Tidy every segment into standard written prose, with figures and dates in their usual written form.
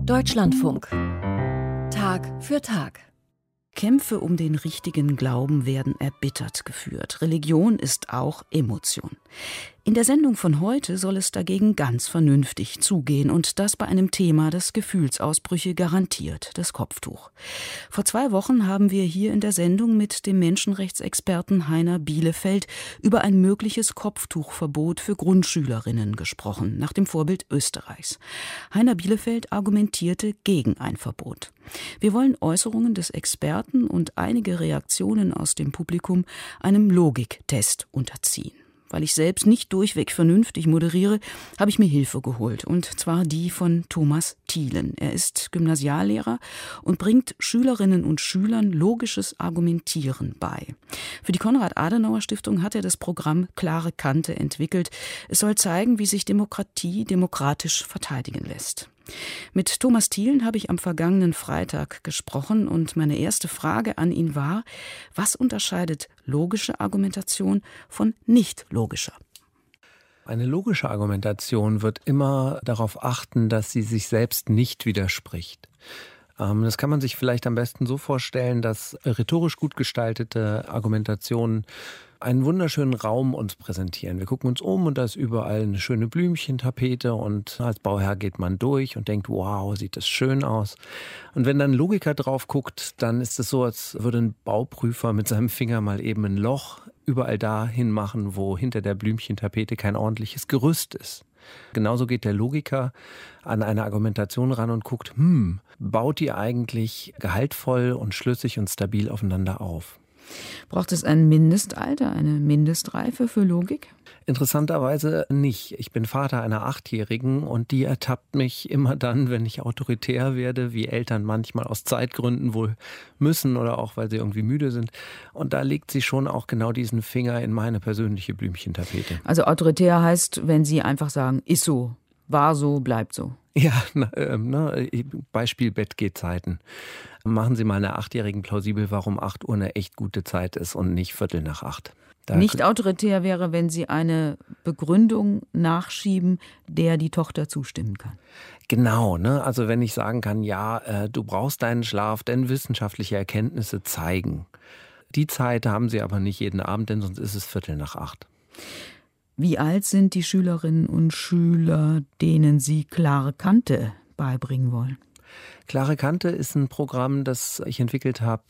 Deutschlandfunk. Tag für Tag. Kämpfe um den richtigen Glauben werden erbittert geführt. Religion ist auch Emotion. In der Sendung von heute soll es dagegen ganz vernünftig zugehen und das bei einem Thema, das Gefühlsausbrüche garantiert, das Kopftuch. Vor 2 Wochen haben wir hier in der Sendung mit dem Menschenrechtsexperten Heiner Bielefeld über ein mögliches Kopftuchverbot für Grundschülerinnen gesprochen, nach dem Vorbild Österreichs. Heiner Bielefeld argumentierte gegen ein Verbot. Wir wollen Äußerungen des Experten und einige Reaktionen aus dem Publikum einem Logiktest unterziehen. Weil ich selbst nicht durchweg vernünftig moderiere, habe ich mir Hilfe geholt, und zwar die von Thomas Thielen. Er ist Gymnasiallehrer und bringt Schülerinnen und Schülern logisches Argumentieren bei. Für die Konrad-Adenauer-Stiftung hat er das Programm Klare Kante entwickelt. Es soll zeigen, wie sich Demokratie demokratisch verteidigen lässt. Mit Thomas Thielen habe ich am vergangenen Freitag gesprochen und meine erste Frage an ihn war: Was unterscheidet logische Argumentation von nicht logischer? Eine logische Argumentation wird immer darauf achten, dass sie sich selbst nicht widerspricht. Das kann man sich vielleicht am besten so vorstellen, dass rhetorisch gut gestaltete Argumentationen einen wunderschönen Raum uns präsentieren. Wir gucken uns um und da ist überall eine schöne Blümchentapete und als Bauherr geht man durch und denkt, wow, sieht das schön aus. Und wenn dann ein Logiker drauf guckt, dann ist es so, als würde ein Bauprüfer mit seinem Finger mal eben ein Loch überall dahin machen, wo hinter der Blümchentapete kein ordentliches Gerüst ist. Genauso geht der Logiker an eine Argumentation ran und guckt, baut die eigentlich gehaltvoll und schlüssig und stabil aufeinander auf? Braucht es ein Mindestalter, eine Mindestreife für Logik? Interessanterweise nicht. Ich bin Vater einer 8-Jährigen und die ertappt mich immer dann, wenn ich autoritär werde, wie Eltern manchmal aus Zeitgründen wohl müssen oder auch, weil sie irgendwie müde sind. Und da legt sie schon auch genau diesen Finger in meine persönliche Blümchentapete. Also autoritär heißt, wenn Sie einfach sagen, ist so, war so, bleibt so. Ja, Beispiel Bettgehzeiten. Machen Sie mal einer 8-Jährigen plausibel, warum 8 Uhr eine echt gute Zeit ist und nicht 7:45. Nicht autoritär wäre, wenn Sie eine Begründung nachschieben, der die Tochter zustimmen kann. Genau, also wenn ich sagen kann, ja, du brauchst deinen Schlaf, denn wissenschaftliche Erkenntnisse zeigen. Die Zeit haben Sie aber nicht jeden Abend, denn sonst ist es 7:45. Wie alt sind die Schülerinnen und Schüler, denen Sie klare Kante beibringen wollen? Klare Kante ist ein Programm, das ich entwickelt habe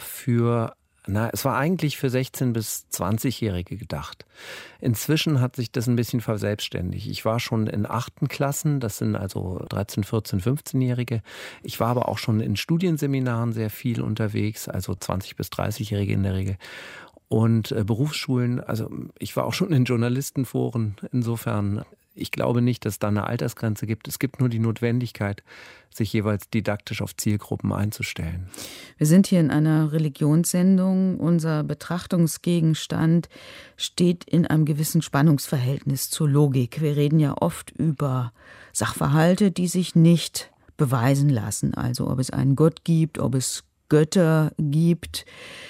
es war eigentlich für 16- bis 20-Jährige gedacht. Inzwischen hat sich das ein bisschen verselbstständigt. Ich war schon in 8. Klassen, das sind also 13-, 14-, 15-Jährige. Ich war aber auch schon in Studienseminaren sehr viel unterwegs, also 20- bis 30-Jährige in der Regel. Und Berufsschulen, also ich war auch schon in Journalistenforen. Insofern, ich glaube nicht, dass es da eine Altersgrenze gibt. Es gibt nur die Notwendigkeit, sich jeweils didaktisch auf Zielgruppen einzustellen. Wir sind hier in einer Religionssendung. Unser Betrachtungsgegenstand steht in einem gewissen Spannungsverhältnis zur Logik. Wir reden ja oft über Sachverhalte, die sich nicht beweisen lassen. Also ob es einen Gott gibt, ob es Götter gibt.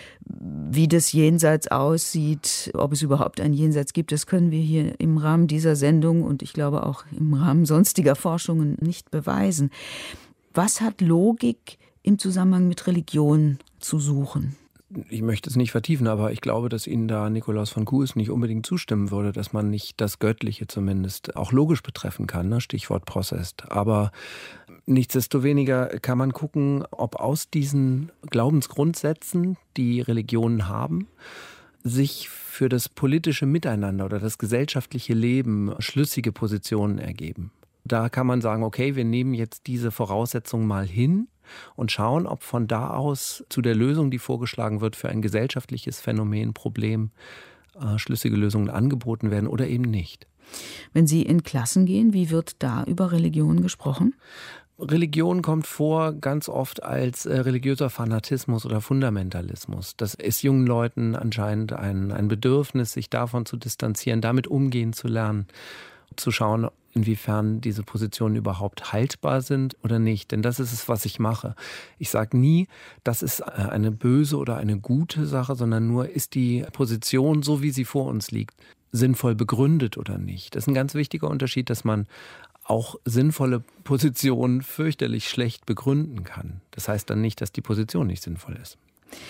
Wie das Jenseits aussieht, ob es überhaupt ein Jenseits gibt, das können wir hier im Rahmen dieser Sendung und ich glaube auch im Rahmen sonstiger Forschungen nicht beweisen. Was hat Logik im Zusammenhang mit Religion zu suchen? Ich möchte es nicht vertiefen, aber ich glaube, dass Ihnen da Nikolaus von Kues nicht unbedingt zustimmen würde, dass man nicht das Göttliche zumindest auch logisch betreffen kann, Stichwort Possest. Aber nichtsdestoweniger kann man gucken, ob aus diesen Glaubensgrundsätzen, die Religionen haben, sich für das politische Miteinander oder das gesellschaftliche Leben schlüssige Positionen ergeben. Da kann man sagen, okay, wir nehmen jetzt diese Voraussetzungen mal hin und schauen, ob von da aus zu der Lösung, die vorgeschlagen wird für ein gesellschaftliches Phänomen, Problem, schlüssige Lösungen angeboten werden oder eben nicht. Wenn Sie in Klassen gehen, wie wird da über Religion gesprochen? Religion kommt vor ganz oft als religiöser Fanatismus oder Fundamentalismus. Das ist jungen Leuten anscheinend ein Bedürfnis, sich davon zu distanzieren, damit umgehen zu lernen, zu schauen, inwiefern diese Positionen überhaupt haltbar sind oder nicht. Denn das ist es, was ich mache. Ich sage nie, das ist eine böse oder eine gute Sache, sondern nur, ist die Position, so wie sie vor uns liegt, sinnvoll begründet oder nicht. Das ist ein ganz wichtiger Unterschied, dass man auch sinnvolle Positionen fürchterlich schlecht begründen kann. Das heißt dann nicht, dass die Position nicht sinnvoll ist.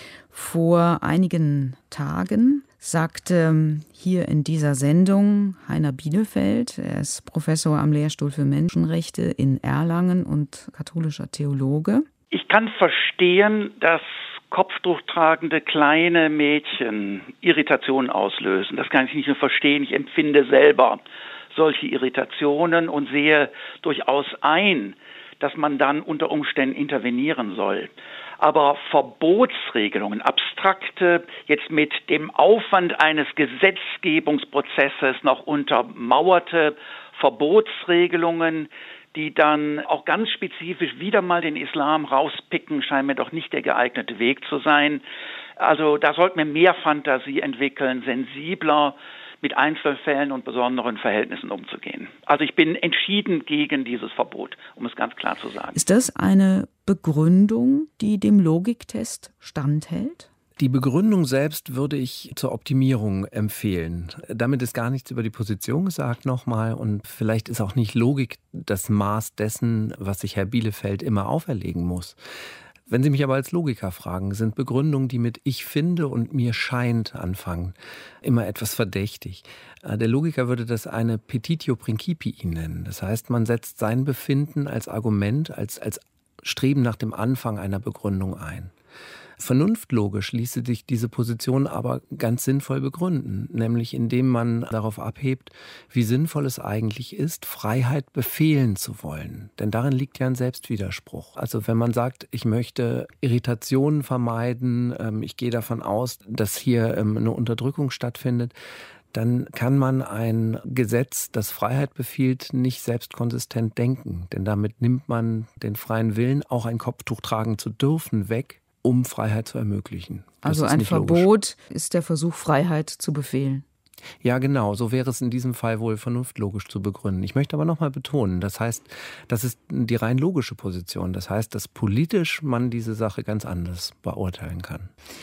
Vor einigen Tagen sagte hier in dieser Sendung Heiner Bielefeld, er ist Professor am Lehrstuhl für Menschenrechte in Erlangen und katholischer Theologe: Ich kann verstehen, dass kopftuchtragende kleine Mädchen Irritationen auslösen. Das kann ich nicht nur verstehen, ich empfinde selber solche Irritationen und sehe durchaus ein, dass man dann unter Umständen intervenieren soll. Aber Verbotsregelungen, abstrakte, jetzt mit dem Aufwand eines Gesetzgebungsprozesses noch untermauerte Verbotsregelungen, die dann auch ganz spezifisch wieder mal den Islam rauspicken, scheint mir doch nicht der geeignete Weg zu sein. Also da sollten wir mehr Fantasie entwickeln, sensibler mit Einzelfällen und besonderen Verhältnissen umzugehen. Also ich bin entschieden gegen dieses Verbot, um es ganz klar zu sagen. Ist das eine Begründung, die dem Logiktest standhält? Die Begründung selbst würde ich zur Optimierung empfehlen. Damit ist gar nichts über die Position gesagt nochmal, und vielleicht ist auch nicht Logik das Maß dessen, was sich Herr Bielefeld immer auferlegen muss. Wenn Sie mich aber als Logiker fragen, sind Begründungen, die mit „ich finde" und „mir scheint" anfangen, immer etwas verdächtig. Der Logiker würde das eine Petitio Principii nennen. Das heißt, man setzt sein Befinden als Argument, als Streben nach dem Anfang einer Begründung ein. Vernunftlogisch ließe sich diese Position aber ganz sinnvoll begründen, nämlich indem man darauf abhebt, wie sinnvoll es eigentlich ist, Freiheit befehlen zu wollen. Denn darin liegt ja ein Selbstwiderspruch. Also wenn man sagt, ich möchte Irritationen vermeiden, ich gehe davon aus, dass hier eine Unterdrückung stattfindet, dann kann man ein Gesetz, das Freiheit befiehlt, nicht selbstkonsistent denken. Denn damit nimmt man den freien Willen, auch ein Kopftuch tragen zu dürfen, weg, um Freiheit zu ermöglichen. Also ein Verbot ist der Versuch, Freiheit zu befehlen. Ja, genau. So wäre es in diesem Fall wohl vernunftlogisch zu begründen. Ich möchte aber nochmal betonen, das heißt, das ist die rein logische Position. Das heißt, dass politisch man diese Sache ganz anders beurteilen kann.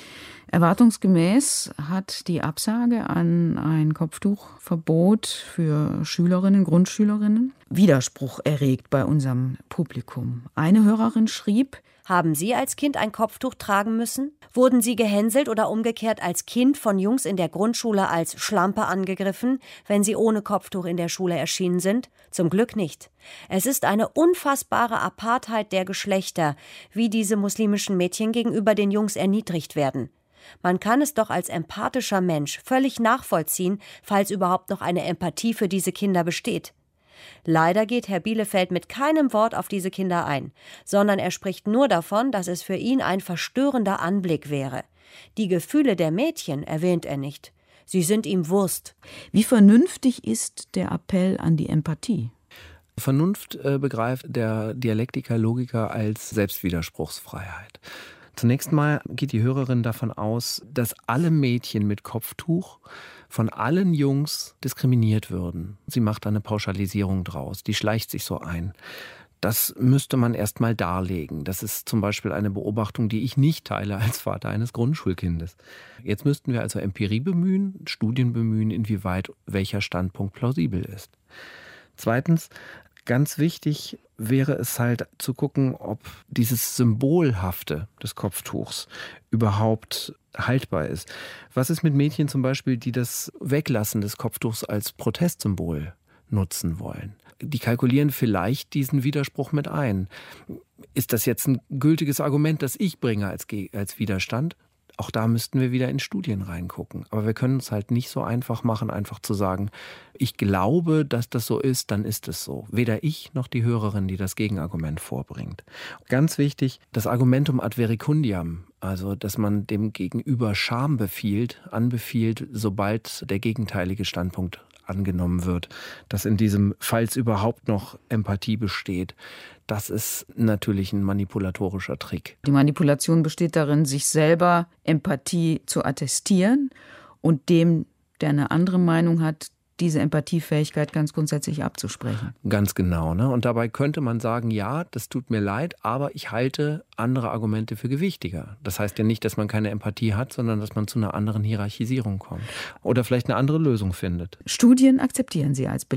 Erwartungsgemäß hat die Absage an ein Kopftuchverbot für Schülerinnen, Grundschülerinnen, Widerspruch erregt bei unserem Publikum. Eine Hörerin schrieb: Haben Sie als Kind ein Kopftuch tragen müssen? Wurden Sie gehänselt oder umgekehrt als Kind von Jungs in der Grundschule als Schlampe angegriffen, wenn Sie ohne Kopftuch in der Schule erschienen sind? Zum Glück nicht. Es ist eine unfassbare Apartheid der Geschlechter, wie diese muslimischen Mädchen gegenüber den Jungs erniedrigt werden. Man kann es doch als empathischer Mensch völlig nachvollziehen, falls überhaupt noch eine Empathie für diese Kinder besteht. Leider geht Herr Bielefeld mit keinem Wort auf diese Kinder ein, sondern er spricht nur davon, dass es für ihn ein verstörender Anblick wäre. Die Gefühle der Mädchen erwähnt er nicht. Sie sind ihm Wurst. Wie vernünftig ist der Appell an die Empathie? Vernunft begreift der Dialektiker, Logiker als Selbstwiderspruchsfreiheit. Zunächst mal geht die Hörerin davon aus, dass alle Mädchen mit Kopftuch von allen Jungs diskriminiert würden. Sie macht eine Pauschalisierung draus, die schleicht sich so ein. Das müsste man erst mal darlegen. Das ist zum Beispiel eine Beobachtung, die ich nicht teile als Vater eines Grundschulkindes. Jetzt müssten wir also Empirie bemühen, Studien bemühen, inwieweit welcher Standpunkt plausibel ist. Zweitens, ganz wichtig wäre es halt zu gucken, ob dieses Symbolhafte des Kopftuchs überhaupt haltbar ist. Was ist mit Mädchen zum Beispiel, die das Weglassen des Kopftuchs als Protestsymbol nutzen wollen? Die kalkulieren vielleicht diesen Widerspruch mit ein. Ist das jetzt ein gültiges Argument, das ich bringe als Widerstand? Auch da müssten wir wieder in Studien reingucken. Aber wir können es halt nicht so einfach machen, einfach zu sagen, ich glaube, dass das so ist, dann ist es so. Weder ich noch die Hörerin, die das Gegenargument vorbringt. Ganz wichtig, das Argumentum ad verecundiam, also dass man dem Gegenüber Scham anbefiehlt, sobald der gegenteilige Standpunkt angenommen wird, dass in diesem, falls überhaupt noch Empathie besteht, das ist natürlich ein manipulatorischer Trick. Die Manipulation besteht darin, sich selber Empathie zu attestieren und dem, der eine andere Meinung hat, diese Empathiefähigkeit ganz grundsätzlich abzusprechen. Ganz genau, ne? Und dabei könnte man sagen, ja, das tut mir leid, aber ich halte andere Argumente für gewichtiger. Das heißt ja nicht, dass man keine Empathie hat, sondern dass man zu einer anderen Hierarchisierung kommt. Oder vielleicht eine andere Lösung findet. Studien akzeptieren Sie als Beleg?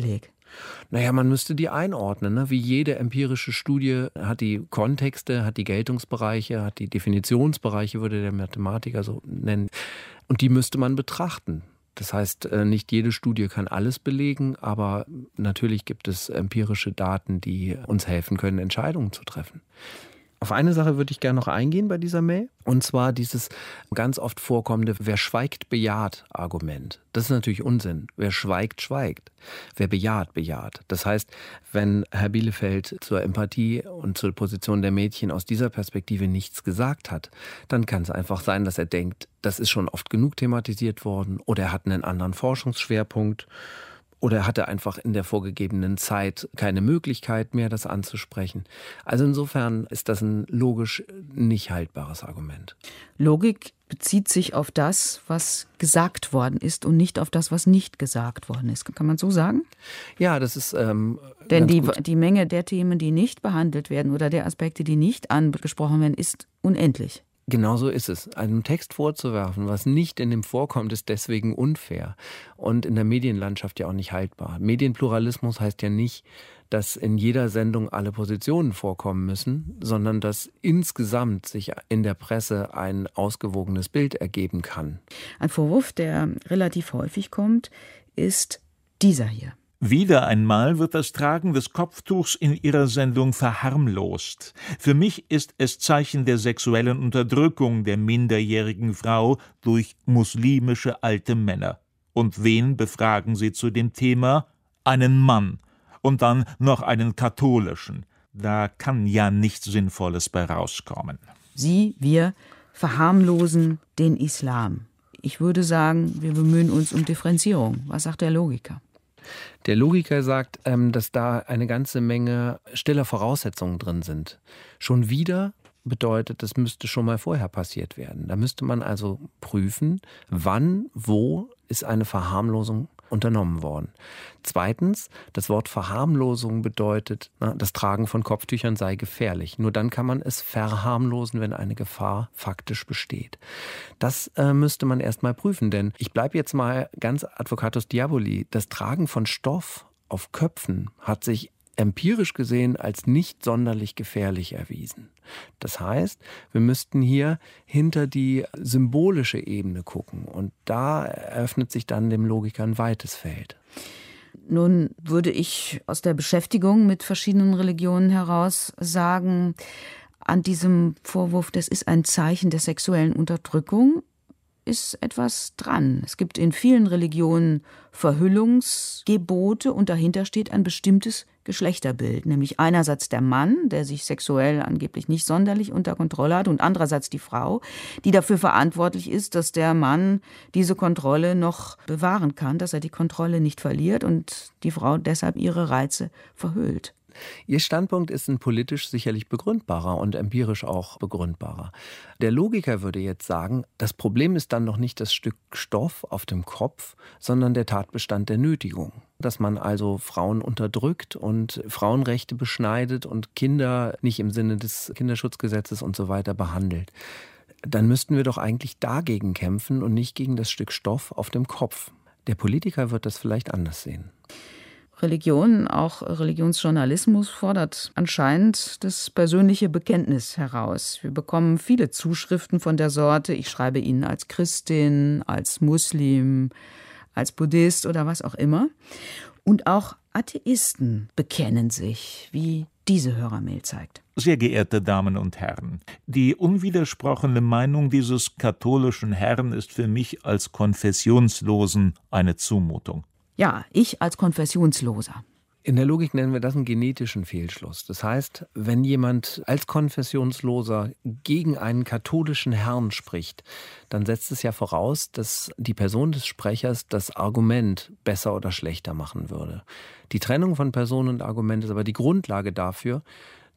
Naja, man müsste die einordnen. Ne? Wie jede empirische Studie hat die Kontexte, hat die Geltungsbereiche, hat die Definitionsbereiche, würde der Mathematiker so nennen. Und die müsste man betrachten. Das heißt, nicht jede Studie kann alles belegen, aber natürlich gibt es empirische Daten, die uns helfen können, Entscheidungen zu treffen. Auf eine Sache würde ich gerne noch eingehen bei dieser Mail, und zwar dieses ganz oft vorkommende "Wer schweigt, bejaht" Argument. Das ist natürlich Unsinn. Wer schweigt, schweigt. Wer bejaht, bejaht. Das heißt, wenn Herr Bielefeld zur Empathie und zur Position der Mädchen aus dieser Perspektive nichts gesagt hat, dann kann es einfach sein, dass er denkt, das ist schon oft genug thematisiert worden, oder er hat einen anderen Forschungsschwerpunkt. Oder er hatte einfach in der vorgegebenen Zeit keine Möglichkeit mehr, das anzusprechen. Also insofern ist das ein logisch nicht haltbares Argument. Logik bezieht sich auf das, was gesagt worden ist, und nicht auf das, was nicht gesagt worden ist. Kann man so sagen? Ja, das ist denn die Menge der Themen, die nicht behandelt werden, oder der Aspekte, die nicht angesprochen werden, ist unendlich. Genauso ist es. Einem Text vorzuwerfen, was nicht in dem vorkommt, ist deswegen unfair und in der Medienlandschaft ja auch nicht haltbar. Medienpluralismus heißt ja nicht, dass in jeder Sendung alle Positionen vorkommen müssen, sondern dass insgesamt sich in der Presse ein ausgewogenes Bild ergeben kann. Ein Vorwurf, der relativ häufig kommt, ist dieser hier. Wieder einmal wird das Tragen des Kopftuchs in ihrer Sendung verharmlost. Für mich ist es Zeichen der sexuellen Unterdrückung der minderjährigen Frau durch muslimische alte Männer. Und wen befragen sie zu dem Thema? Einen Mann. Und dann noch einen katholischen. Da kann ja nichts Sinnvolles bei rauskommen. Wir verharmlosen den Islam. Ich würde sagen, wir bemühen uns um Differenzierung. Was sagt der Logiker? Der Logiker sagt, dass da eine ganze Menge stiller Voraussetzungen drin sind. Schon wieder bedeutet, das müsste schon mal vorher passiert werden. Da müsste man also prüfen, wann, wo ist eine Verharmlosung unternommen worden. Zweitens, das Wort Verharmlosung bedeutet, das Tragen von Kopftüchern sei gefährlich. Nur dann kann man es verharmlosen, wenn eine Gefahr faktisch besteht. Das müsste man erst mal prüfen, denn ich bleibe jetzt mal ganz Advocatus Diaboli. Das Tragen von Stoff auf Köpfen hat sich empirisch gesehen als nicht sonderlich gefährlich erwiesen. Das heißt, wir müssten hier hinter die symbolische Ebene gucken, und da eröffnet sich dann dem Logiker ein weites Feld. Nun würde ich aus der Beschäftigung mit verschiedenen Religionen heraus sagen, an diesem Vorwurf, das ist ein Zeichen der sexuellen Unterdrückung, ist etwas dran. Es gibt in vielen Religionen Verhüllungsgebote, und dahinter steht ein bestimmtes Geschlechterbild, nämlich einerseits der Mann, der sich sexuell angeblich nicht sonderlich unter Kontrolle hat, und andererseits die Frau, die dafür verantwortlich ist, dass der Mann diese Kontrolle noch bewahren kann, dass er die Kontrolle nicht verliert und die Frau deshalb ihre Reize verhüllt. Ihr Standpunkt ist ein politisch sicherlich begründbarer und empirisch auch begründbarer. Der Logiker würde jetzt sagen, das Problem ist dann noch nicht das Stück Stoff auf dem Kopf, sondern der Tatbestand der Nötigung. Dass man also Frauen unterdrückt und Frauenrechte beschneidet und Kinder nicht im Sinne des Kinderschutzgesetzes und so weiter behandelt. Dann müssten wir doch eigentlich dagegen kämpfen und nicht gegen das Stück Stoff auf dem Kopf. Der Politiker wird das vielleicht anders sehen. Religion, auch Religionsjournalismus, fordert anscheinend das persönliche Bekenntnis heraus. Wir bekommen viele Zuschriften von der Sorte, ich schreibe Ihnen als Christin, als Muslim, als Buddhist oder was auch immer. Und auch Atheisten bekennen sich, wie diese Hörermail zeigt. Sehr geehrte Damen und Herren, die unwidersprochene Meinung dieses katholischen Herrn ist für mich als Konfessionslosen eine Zumutung. Ja, ich als Konfessionsloser. In der Logik nennen wir das einen genetischen Fehlschluss. Das heißt, wenn jemand als Konfessionsloser gegen einen katholischen Herrn spricht, dann setzt es ja voraus, dass die Person des Sprechers das Argument besser oder schlechter machen würde. Die Trennung von Person und Argument ist aber die Grundlage dafür,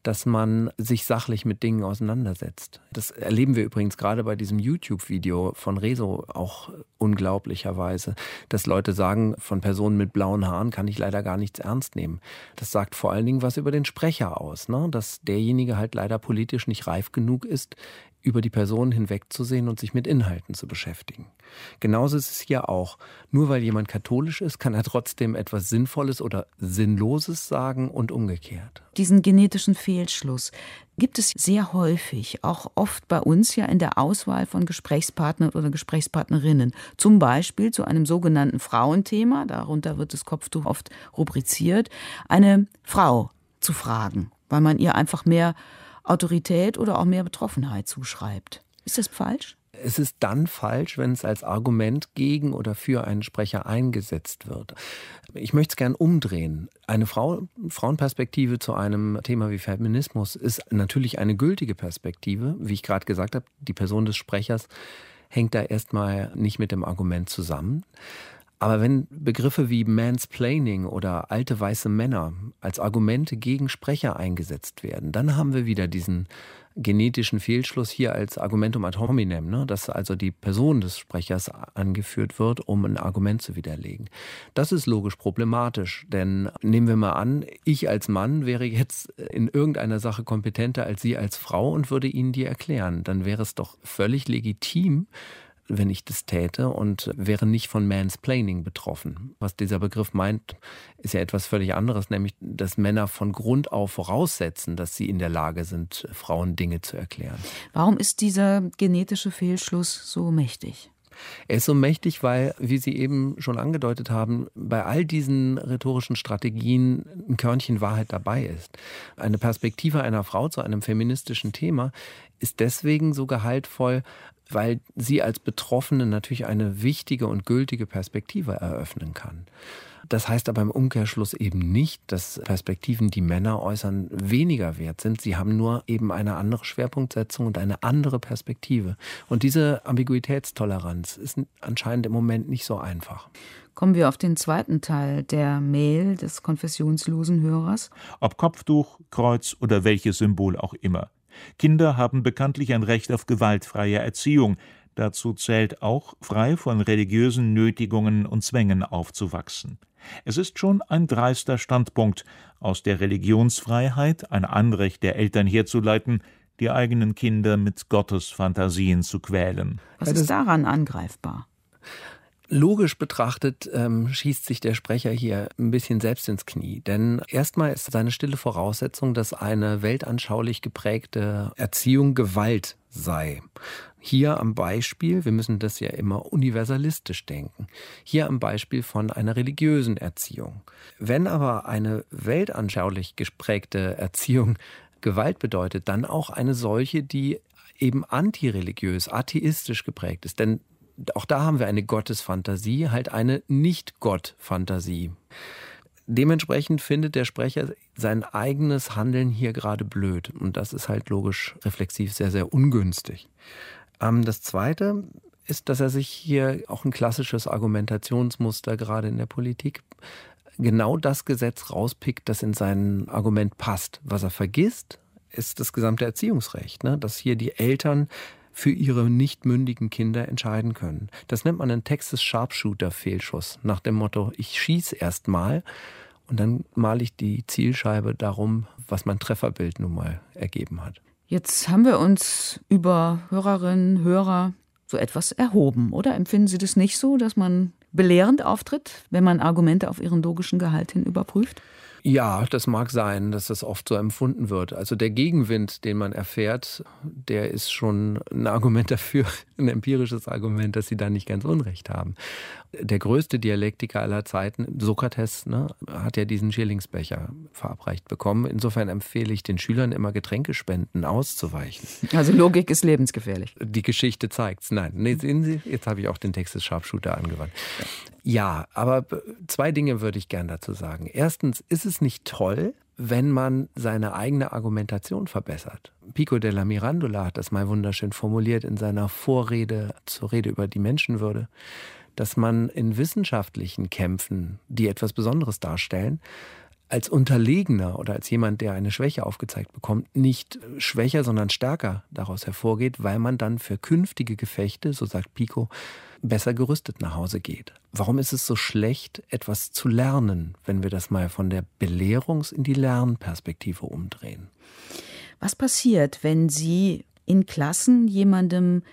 dass man sich sachlich mit Dingen auseinandersetzt. Das erleben wir übrigens gerade bei diesem YouTube-Video von Rezo auch unglaublicherweise, dass Leute sagen, von Personen mit blauen Haaren kann ich leider gar nichts ernst nehmen. Das sagt vor allen Dingen was über den Sprecher aus, ne? Dass derjenige halt leider politisch nicht reif genug ist, über die Person hinwegzusehen und sich mit Inhalten zu beschäftigen. Genauso ist es hier auch. Nur weil jemand katholisch ist, kann er trotzdem etwas Sinnvolles oder Sinnloses sagen und umgekehrt. Diesen genetischen Fehlschluss gibt es sehr häufig, auch oft bei uns ja in der Auswahl von Gesprächspartnern oder Gesprächspartnerinnen. Zum Beispiel zu einem sogenannten Frauenthema, darunter wird das Kopftuch oft rubriziert, eine Frau zu fragen, weil man ihr einfach mehr Autorität oder auch mehr Betroffenheit zuschreibt. Ist das falsch? Es ist dann falsch, wenn es als Argument gegen oder für einen Sprecher eingesetzt wird. Ich möchte es gern umdrehen. Eine Frauenperspektive zu einem Thema wie Feminismus ist natürlich eine gültige Perspektive. Wie ich gerade gesagt habe, die Person des Sprechers hängt da erstmal nicht mit dem Argument zusammen. Aber wenn Begriffe wie Mansplaining oder alte weiße Männer als Argumente gegen Sprecher eingesetzt werden, dann haben wir wieder diesen genetischen Fehlschluss hier als Argumentum ad hominem, ne? Dass also die Person des Sprechers angeführt wird, um ein Argument zu widerlegen. Das ist logisch problematisch, denn nehmen wir mal an, ich als Mann wäre jetzt in irgendeiner Sache kompetenter als Sie als Frau und würde Ihnen die erklären. Dann wäre es doch völlig legitim, wenn ich das täte und wäre nicht von Mansplaining betroffen. Was dieser Begriff meint, ist ja etwas völlig anderes, nämlich, dass Männer von Grund auf voraussetzen, dass sie in der Lage sind, Frauen Dinge zu erklären. Warum ist dieser genetische Fehlschluss so mächtig? Er ist so mächtig, weil, wie Sie eben schon angedeutet haben, bei all diesen rhetorischen Strategien ein Körnchen Wahrheit dabei ist. Eine Perspektive einer Frau zu einem feministischen Thema ist deswegen so gehaltvoll, weil sie als Betroffene natürlich eine wichtige und gültige Perspektive eröffnen kann. Das heißt aber im Umkehrschluss eben nicht, dass Perspektiven, die Männer äußern, weniger wert sind. Sie haben nur eben eine andere Schwerpunktsetzung und eine andere Perspektive. Und diese Ambiguitätstoleranz ist anscheinend im Moment nicht so einfach. Kommen wir auf den zweiten Teil der Mail des konfessionslosen Hörers. Ob Kopftuch, Kreuz oder welches Symbol auch immer. Kinder haben bekanntlich ein Recht auf gewaltfreie Erziehung. Dazu zählt auch, frei von religiösen Nötigungen und Zwängen aufzuwachsen. Es ist schon ein dreister Standpunkt, aus der Religionsfreiheit ein Anrecht der Eltern herzuleiten, die eigenen Kinder mit Gottesfantasien zu quälen. Was ist daran angreifbar? Logisch betrachtet schießt sich der Sprecher hier ein bisschen selbst ins Knie. Denn erstmal ist seine stille Voraussetzung, dass eine weltanschaulich geprägte Erziehung Gewalt sei. Hier am Beispiel, wir müssen das ja immer universalistisch denken, hier am Beispiel von einer religiösen Erziehung. Wenn aber eine weltanschaulich geprägte Erziehung Gewalt bedeutet, dann auch eine solche, die eben antireligiös, atheistisch geprägt ist. Denn auch da haben wir eine Gottesfantasie, halt eine Nicht-Gott-Fantasie. Dementsprechend findet der Sprecher sein eigenes Handeln hier gerade blöd. Und das ist halt logisch reflexiv sehr, sehr ungünstig. Das Zweite ist, dass er sich hier auch ein klassisches Argumentationsmuster gerade in der Politik genau das Gesetz rauspickt, das in sein Argument passt. Was er vergisst, ist das gesamte Erziehungsrecht, ne? Dass hier die Eltern für ihre nicht mündigen Kinder entscheiden können. Das nennt man einen Texas Sharpshooter-Fehlschuss, nach dem Motto, ich schieße erst mal und dann male ich die Zielscheibe darum, was mein Trefferbild nun mal ergeben hat. Jetzt haben wir uns über Hörerinnen, Hörer so etwas erhoben, oder? Empfinden Sie das nicht so, dass man belehrend auftritt, wenn man Argumente auf ihren logischen Gehalt hin überprüft? Ja, das mag sein, dass das oft so empfunden wird. Also der Gegenwind, den man erfährt, der ist schon ein Argument dafür, ein empirisches Argument, dass sie da nicht ganz Unrecht haben. Der größte Dialektiker aller Zeiten, Sokrates, hat ja diesen Schillingsbecher verabreicht bekommen. Insofern empfehle ich den Schülern immer, Getränkespenden auszuweichen. Also Logik ist lebensgefährlich. Die Geschichte zeigt's. Nein, sehen Sie, jetzt habe ich auch den Texas Sharpshooter angewandt. Ja, aber zwei Dinge würde ich gern dazu sagen. Erstens, ist es nicht toll, wenn man seine eigene Argumentation verbessert? Pico della Mirandola hat das mal wunderschön formuliert in seiner Vorrede zur Rede über die Menschenwürde, dass man in wissenschaftlichen Kämpfen, die etwas Besonderes darstellen, als Unterlegener oder als jemand, der eine Schwäche aufgezeigt bekommt, nicht schwächer, sondern stärker daraus hervorgeht, weil man dann für künftige Gefechte, so sagt Pico, besser gerüstet nach Hause geht. Warum ist es so schlecht, etwas zu lernen, wenn wir das mal von der Belehrungs- in die Lernperspektive umdrehen? Was passiert, wenn Sie in Klassen jemandem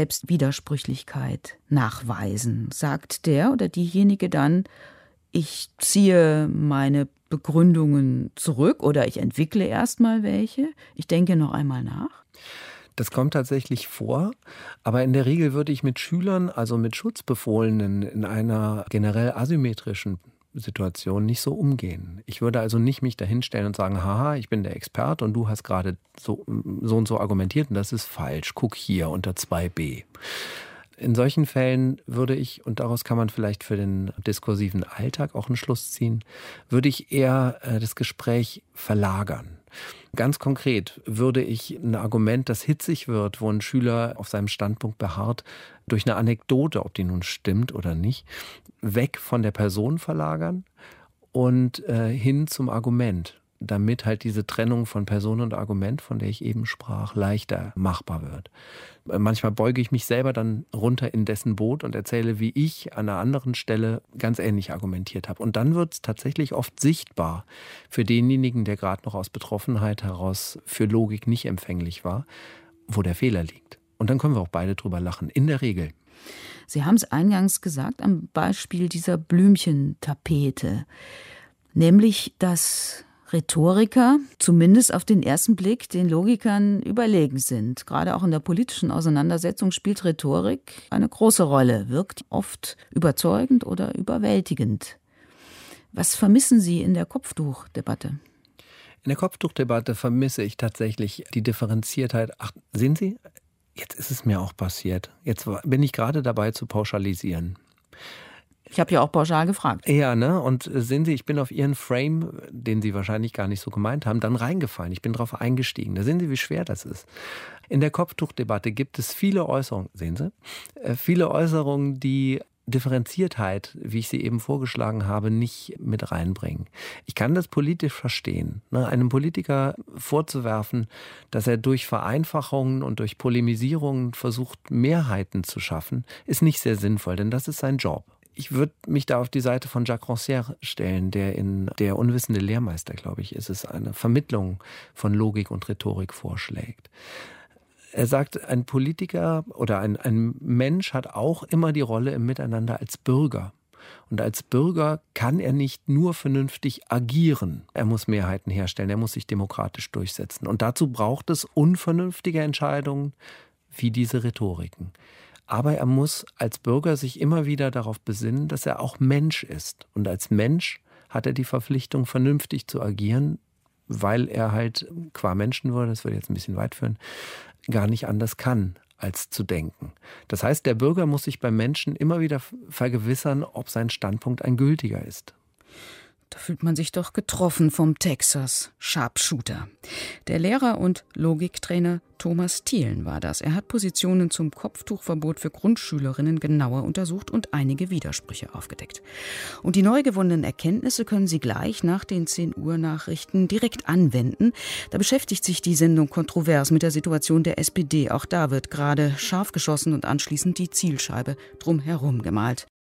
Selbstwidersprüchlichkeit nachweisen? Sagt der oder diejenige dann, ich ziehe meine Begründungen zurück oder ich entwickle erst mal welche, ich denke noch einmal nach? Das kommt tatsächlich vor, aber in der Regel würde ich mit Schülern, also mit Schutzbefohlenen in einer generell asymmetrischen Situation nicht so umgehen. Ich würde also nicht mich dahinstellen und sagen, haha, ich bin der Experte und du hast gerade so und so argumentiert und das ist falsch, guck hier unter 2b. In solchen Fällen würde ich, und daraus kann man vielleicht für den diskursiven Alltag auch einen Schluss ziehen, würde ich eher das Gespräch verlagern. Ganz konkret würde ich ein Argument, das hitzig wird, wo ein Schüler auf seinem Standpunkt beharrt, durch eine Anekdote, ob die nun stimmt oder nicht, weg von der Person verlagern und hin zum Argument, damit halt diese Trennung von Person und Argument, von der ich eben sprach, leichter machbar wird. Manchmal beuge ich mich selber dann runter in dessen Boot und erzähle, wie ich an einer anderen Stelle ganz ähnlich argumentiert habe. Und dann wird es tatsächlich oft sichtbar für denjenigen, der gerade noch aus Betroffenheit heraus für Logik nicht empfänglich war, wo der Fehler liegt. Und dann können wir auch beide drüber lachen, in der Regel. Sie haben es eingangs gesagt, am Beispiel dieser Blümchentapete, nämlich, dass Rhetoriker, zumindest auf den ersten Blick, den Logikern überlegen sind. Gerade auch in der politischen Auseinandersetzung spielt Rhetorik eine große Rolle, wirkt oft überzeugend oder überwältigend. Was vermissen Sie in der Kopftuchdebatte? In der Kopftuchdebatte vermisse ich tatsächlich die Differenziertheit. Ach, sehen Sie, jetzt ist es mir auch passiert. Jetzt bin ich gerade dabei zu pauschalisieren. Ich habe ja auch pauschal gefragt. Ja, ne? Und sehen Sie, ich bin auf Ihren Frame, den Sie wahrscheinlich gar nicht so gemeint haben, dann reingefallen. Ich bin drauf eingestiegen. Da sehen Sie, wie schwer das ist. In der Kopftuchdebatte gibt es viele Äußerungen, sehen Sie, viele Äußerungen, die Differenziertheit, wie ich sie eben vorgeschlagen habe, nicht mit reinbringen. Ich kann das politisch verstehen, ne? Einem Politiker vorzuwerfen, dass er durch Vereinfachungen und durch Polemisierungen versucht, Mehrheiten zu schaffen, ist nicht sehr sinnvoll, denn das ist sein Job. Ich würde mich da auf die Seite von Jacques Rancière stellen, der in Der unwissende Lehrmeister, glaube ich, ist es, eine Vermittlung von Logik und Rhetorik vorschlägt. Er sagt, ein Politiker oder ein Mensch hat auch immer die Rolle im Miteinander als Bürger. Und als Bürger kann er nicht nur vernünftig agieren. Er muss Mehrheiten herstellen, er muss sich demokratisch durchsetzen. Und dazu braucht es unvernünftige Entscheidungen wie diese Rhetoriken. Aber er muss als Bürger sich immer wieder darauf besinnen, dass er auch Mensch ist. Und als Mensch hat er die Verpflichtung, vernünftig zu agieren, weil er halt qua Menschenwürde, das würde jetzt ein bisschen weit führen, gar nicht anders kann, als zu denken. Das heißt, der Bürger muss sich beim Menschen immer wieder vergewissern, ob sein Standpunkt ein gültiger ist. Da fühlt man sich doch getroffen vom Texas Sharpshooter. Der Lehrer und Logiktrainer Thomas Thielen war das. Er hat Positionen zum Kopftuchverbot für Grundschülerinnen genauer untersucht und einige Widersprüche aufgedeckt. Und die neu gewonnenen Erkenntnisse können Sie gleich nach den 10 Uhr Nachrichten direkt anwenden. Da beschäftigt sich die Sendung kontrovers mit der Situation der SPD. Auch da wird gerade scharf geschossen und anschließend die Zielscheibe drumherum gemalt.